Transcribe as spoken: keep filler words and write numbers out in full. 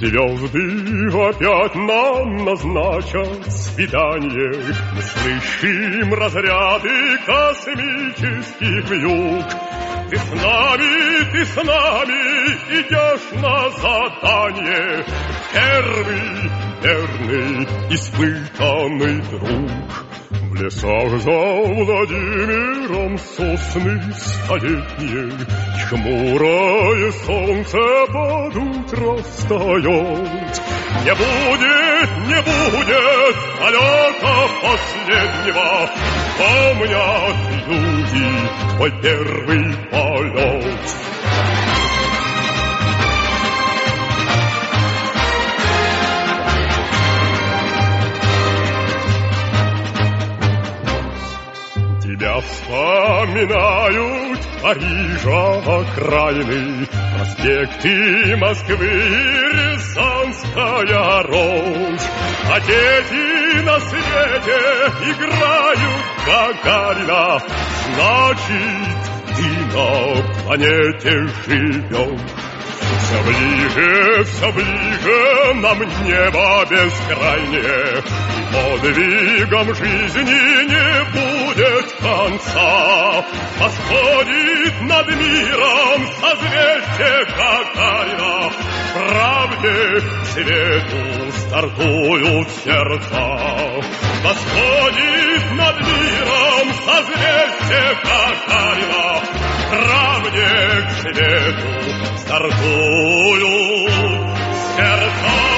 Звезды опять нам назначат свидание. Мы слышим разряды космических вьюг. Ты с нами, ты с нами идешь на задание. Первый, верный, испытанный друг. В лесах за Владимиром сосны столетние, хмурое солнце под утро встает. Не будет, не будет полета последнего, помнят люди твой первый полет. Тебя вспоминают Парижа окраины, проспекты Москвы и Рязанская Рощь. А дети на свете играют Гагарина, значит, ты на планете живешь. Все ближе, все ближе нам небо бескрайнее, и подвигом жизни не будет конца. Восходит над миром созвездие Гагарина, правде свету стартуют сердца. Восходит над миром созвездие Гагарина, правде к свету стартуют сердца.